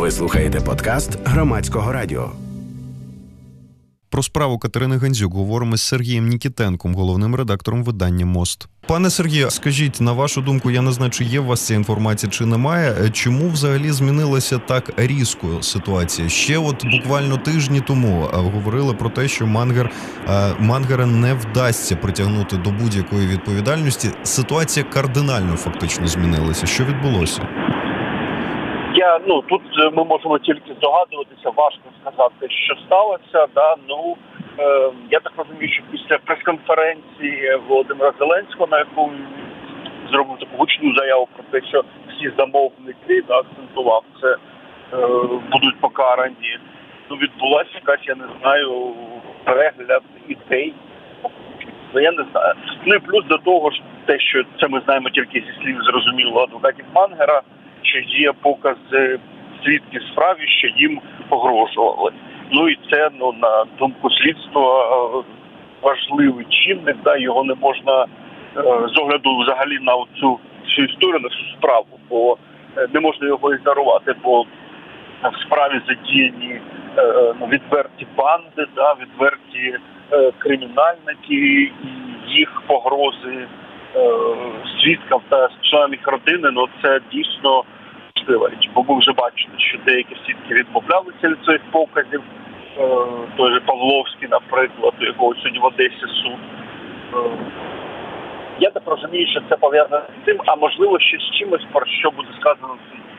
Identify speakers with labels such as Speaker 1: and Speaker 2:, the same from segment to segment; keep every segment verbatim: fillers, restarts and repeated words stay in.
Speaker 1: Ви слухаєте подкаст Громадського радіо.
Speaker 2: Про справу Катерини Гандзюк говоримо з Сергієм Нікітенком, головним редактором видання «Мост». Пане Сергію, скажіть, на вашу думку, я не знаю, чи є у вас ця інформація, чи немає, чому взагалі змінилася так різко ситуація? Ще от буквально тижні тому говорили про те, що Мангер, Мангера не вдасться притягнути до будь-якої відповідальності. Ситуація кардинально фактично змінилася. Що відбулося?
Speaker 3: Я, ну, тут ми можемо тільки здогадуватися, важко сказати, що сталося. Да? Ну, е, я так розумію, що після прес-конференції Володимира Зеленського, на яку він зробив таку гучну заяву про те, що всі замовники, да, акцентував це, е, будуть покарані, ну, відбулася якась, я не знаю, перегляд ідей. Я не знаю. Ну і плюс до того ж те, що це ми знаємо тільки зі слів, зрозуміло, адвокатів Мангера, що є покази свідків справі, що їм погрожували. Ну і це, ну, на думку слідства, важливий чинник, да, його не можна з огляду взагалі на цю всю історію, на цю справу, бо не можна його ігнорувати, бо в справі задіяні ну, відверті банди, да, відверті кримінальники, і їх погрози свідкам та членам їх родини, ну це дійсно важлива річ. Бо ми вже бачили, що деякі свідки відмовлялися від своїх показів. Той же Павловський, наприклад, у якого сьогодні в Одесі суд. Я так розумію, що це пов'язано з цим, а можливо ще з чимось, про що буде сказано в суді.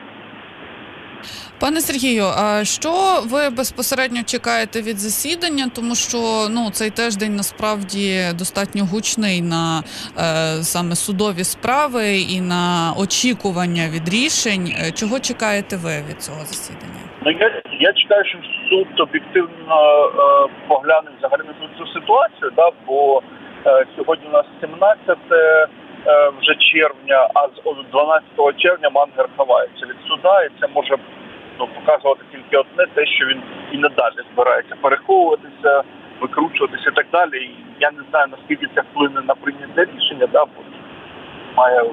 Speaker 4: Пане Сергію, а що ви безпосередньо чекаєте від засідання? Тому що, ну, цей тиждень насправді достатньо гучний на е, саме судові справи і на очікування від рішень. Чого чекаєте ви від цього засідання?
Speaker 3: Ну, я, я чекаю, що суд об'єктивно е, погляне взагалі на цю ситуацію, да, бо е, сьогодні у нас сімнадцяте е, вже червня, а з дванадцятого червня Мангер ховається від суда, і це може ну, показувати тільки одне, те, що він і надалі збирається переховуватися, викручуватися і так далі. І я не знаю, наскільки це вплине на прийняття рішення, да, бо має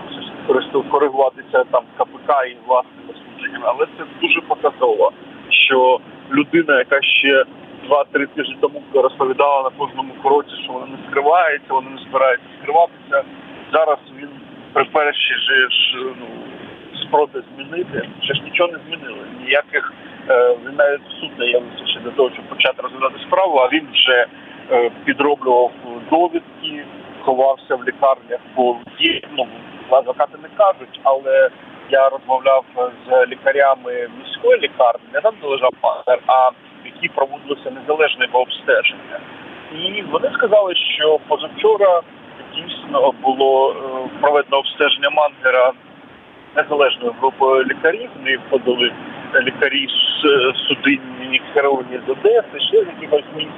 Speaker 3: коригуватися там КПК і власними судженнями, але це дуже показово, що людина, яка ще два-три тижні тому розповідала на кожному кроці, що вона не скривається, вона не збирається скриватися, зараз він при першій же ж, ну, спроби змінити, ще ж нічого не змінили. Ніяких, е, він навіть в суд не явився ще до того, щоб почати розглядати справу, а він вже е, підроблював довідки, ховався в лікарнях, бо є, ну, адвокати не кажуть, але я розмовляв з лікарями міської лікарні, не там, де лежав Мангер, а які проводилися незалежне обстеження. І вони сказали, що позавчора дійсно було е, проведено обстеження Мангера незалежною групою лікарів. Вони входили лікарі з судинні хірургії з Одеси, ще з якихось місць,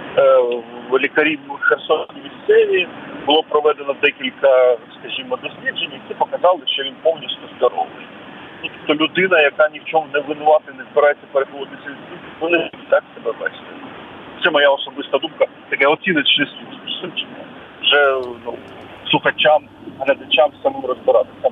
Speaker 3: е, лікарі херсонські місцеві. Було проведено декілька, скажімо, досліджень, які показали, що він повністю здоровий. Тобто людина, яка ні в чому не винувата, не збирається переховуватися від суду, вони так себе бачать. Це моя особиста думка, таке оціночне судження. Вже ну, слухачам, глядачам самим розбиратися.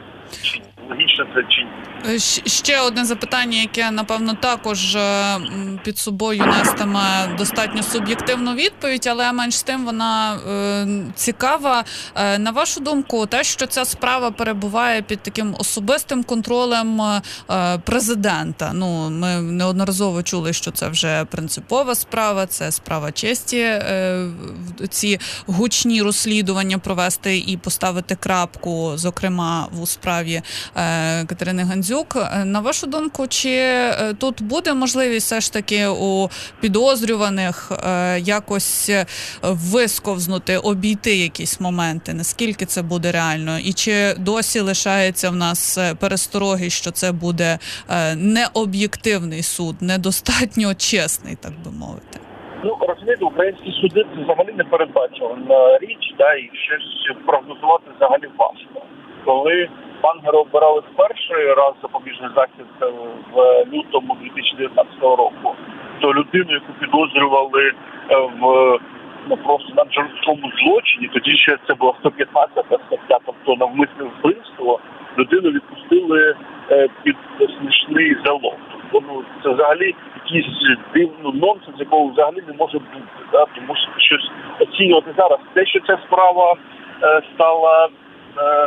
Speaker 3: Логічно це чи ні.
Speaker 4: Ще одне запитання, яке, напевно, також під собою нестиме достатньо суб'єктивну відповідь, але менш з тим вона е, цікава. Е, на вашу думку, те, що ця справа перебуває під таким особистим контролем е, президента, ну, ми неодноразово чули, що це вже принципова справа, це справа честі, е, ці гучні розслідування провести і поставити крапку, зокрема, у справі е, Катерини Гандзюк. На вашу думку, чи тут буде можливість все ж таки у підозрюваних е, якось висковзнути, обійти якісь моменти? Наскільки це буде реально? І чи досі лишається в нас перестороги, що це буде е, необ'єктивний суд, недостатньо чесний, так би мовити?
Speaker 3: Ну, розумієте, українські суди це взагалі не передбачувана річ, да, і щось прогнозувати взагалі важко. Коли Мангера обирали в перший раз запобіжний захід в лютому дві тисячі дев'ятнадцятого року, то людину, яку підозрювали в ну просто на жорсткому злочині, тоді ще це була сто п'ятнадцята стаття, тобто навмисне вбивство, людину відпустили е, під смішний залог. Тобто, ну, це взагалі якийсь дивний нонсенс, якого взагалі не може бути. Да? Тому що щось оцінювати зараз. Те, що ця справа е, стала е,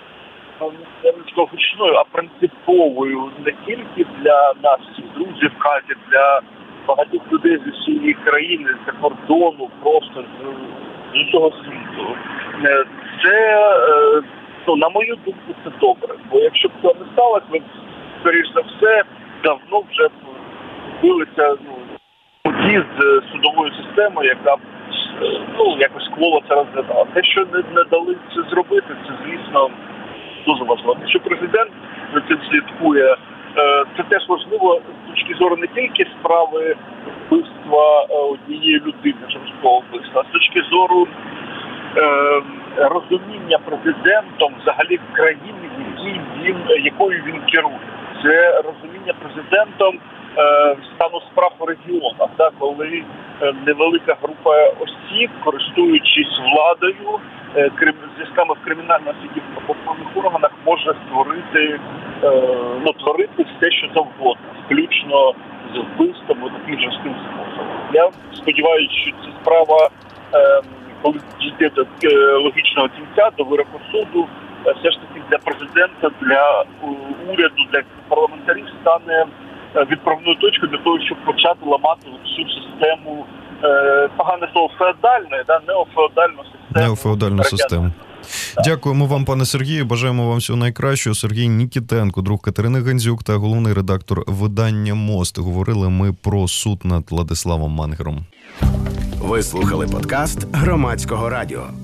Speaker 3: не гучною, а принциповою не тільки для нас, друзів, Каті, для багатьох людей з усієї країни, з кордону, просто з, з усього світу. Це, ну, на мою думку, це добре. Бо якщо б цього не сталося, ми, скоріш за все, давно вже билися, ну, тоді з судовою системою, яка б, ну, якось кволо це розглядала. Те, що не, не дали це зробити, це, звісно, дуже важливо. Якщо президент за цим слідкує, це теж важливо з точки зору не тільки справи вбивства однієї людини, жорсткого вбивства, а з точки зору е, розуміння президентом взагалі країни, який він, якою він керує. Це розуміння президентом е, стану справ у регіонах, да, коли е, невелика група осіб, користуючись владою, е, крим, зв'язками в кримінальному суді або правоохоронних органах, може створити, е, ну, творити все, що завгодно, включно з вбивством і таким жорстким способом. Я сподіваюся, що ця справа, е, коли дійде до е, логічного кінця, до вироку суду, е, все ж таки для президента, для е, уряду, для парламентарів стане відправною точкою для того, щоб почати ламати всю систему, е, погане слово, феодальної, да, неофеодальну систему.
Speaker 2: Неофеодальну систему. Дякуємо вам, пане Сергію. Бажаємо вам всього найкращого. Сергій Нікітенко, друг Катерини Гандзюк та головний редактор видання «Мост». Говорили ми про суд над Владиславом Мангером.
Speaker 1: Ви слухали подкаст Громадського радіо.